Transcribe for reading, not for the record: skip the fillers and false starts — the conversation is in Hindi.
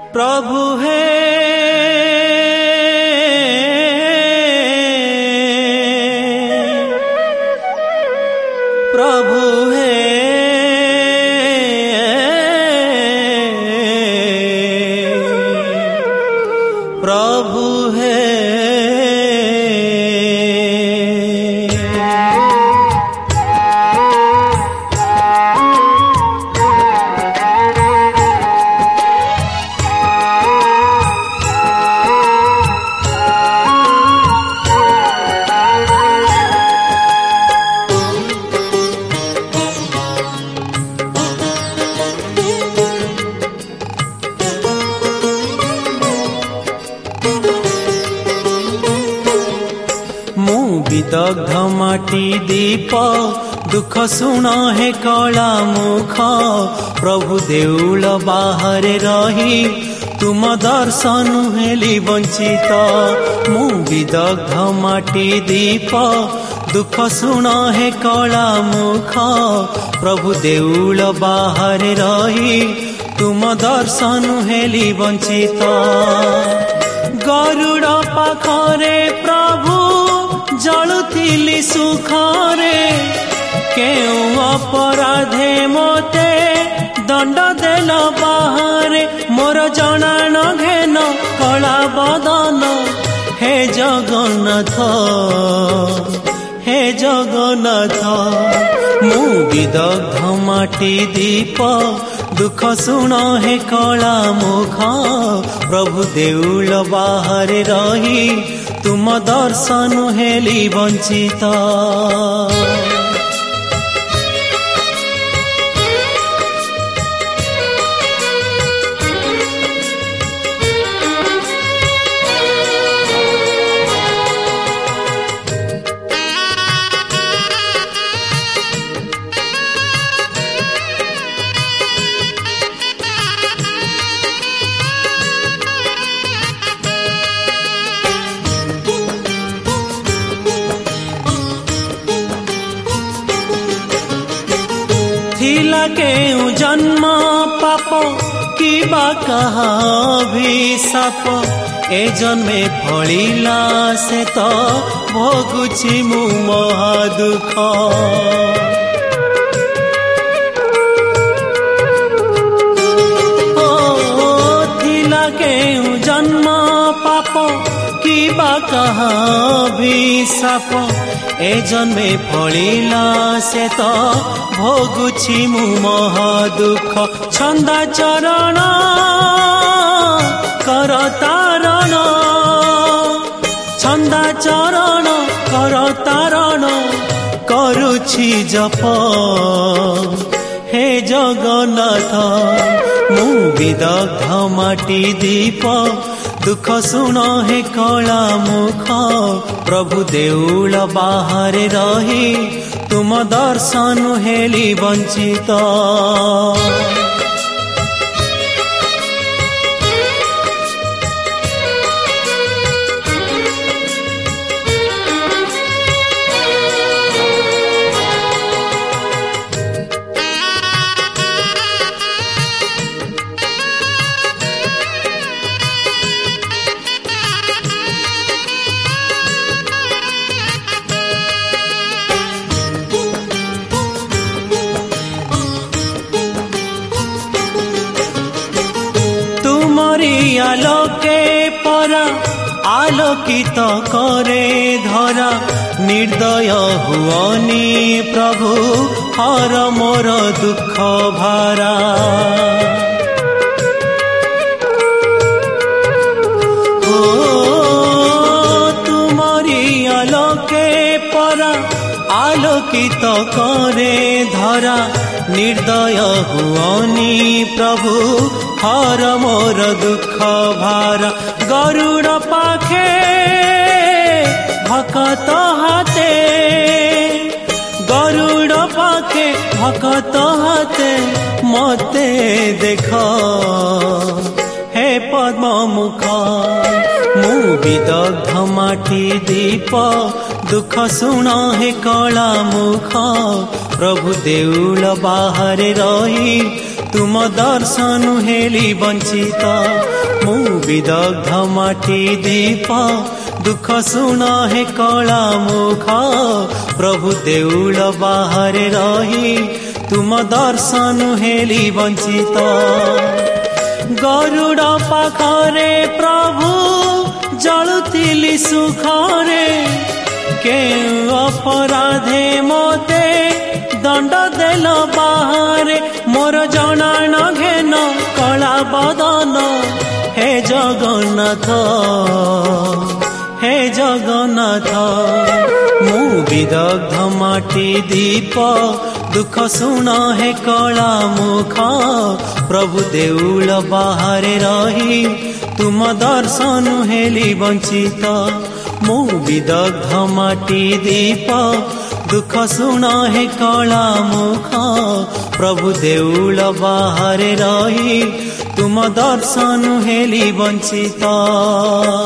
प्रभु हे प्रभु हे प्रभु हे विदग्ध माटी दीप दुख शुण हे कला मुख प्रभु देउल बाहरे रही तुम दर्शन हेली वंचित मु विदग्ध माटी दीप दुख शुण हे कला मुख प्रभु देउल बाहरे रही तुम दर्शन हेली वंचित गरुड़ पाखरे प्रभु जलुथिली सुखरे केउ अपराधे मोते दंड देल बाहरे मोर जना न घेन कला बदन हे जगन्नाथ हे जगन्नाथ मु विदग्ध माटी दीप दुख शुण हे कला मुख प्रभु देउल बाहरे रही तुम दर्शन हेली वंचित केउ जन्म पाप कि बा कहा अभिशाप ए जन्मे फलिला से तो भोगुछि मु महा दुख थिला केउ जन्म पाप कि बा कहा अभिशाप ए जन्मे फलिला से तो भोगुछि मु महा दुख छंदा चरण कर तारण छंदा चरण कर तारण करुछि जप हे जगन्नाथ मु विदग्ध माटी दीप दुख शुण हे कला मुख प्रभु देउल बाहरे रही तुम दर्शन हेली वंचित आलोके परा आलोकित करे धरा निर्दय हुअनी प्रभु हर मोर दुख भारा ओ तुमरी आलोके परा आलोकित करे धरा निर्दय हुअनी प्रभु हर मोर दुख भार गरुड़ पाखे भकत हाथे गरुड़ पाखे भकत हाथे मते देख हे पद्म मुख मु विदग्ध माटी दीप दुख शुण हे कला मुख प्रभु देउल बाहरे रही तुम दर्शन हेली वंचित मु विदग्ध माटी दीप दुख सुन हे कला मुख प्रभु देउल बाहरे रही तुम दर्शन हेली वंचित गरुड़ पाखरे प्रभु जलुतिली सुखरे के अपराधे मोते दंड देल बाहरे मोर जना न घेन कला बदन हे जगन्नाथ हे जगन्नाथ मु विदग्ध माटी दीप दुख सुन हे कला मुख प्रभु देउल बाहरे रही तुम दर्शन हेली वंचित मु विदग्ध माटी दीप दुख सुन हे कला मुख प्रभु देउल बाहरे रही तुम दर्शन हेली वंचित।